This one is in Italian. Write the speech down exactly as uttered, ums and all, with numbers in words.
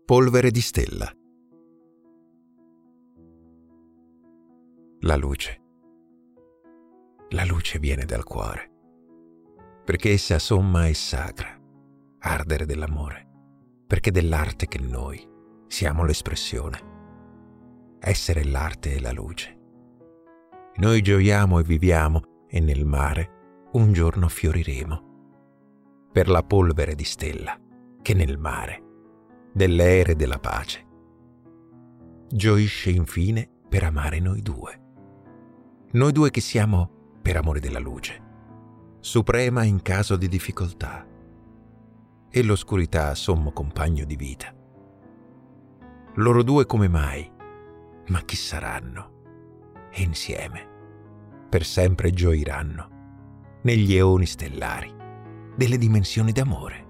Polvere di stella. La luce. La luce viene dal cuore, perché essa somma e sacra, ardere dell'amore, perché dell'arte che noi siamo l'espressione. Essere l'arte e la luce. Noi gioiamo e viviamo e nel mare un giorno fioriremo, per la polvere di stella che nel mare dell'ere della pace gioisce infine per amare noi due. Noi due che siamo per amore della luce, suprema in caso di difficoltà, e l'oscurità sommo compagno di vita. Loro due come mai, ma chi saranno? E insieme per sempre gioiranno negli eoni stellari delle dimensioni d'amore.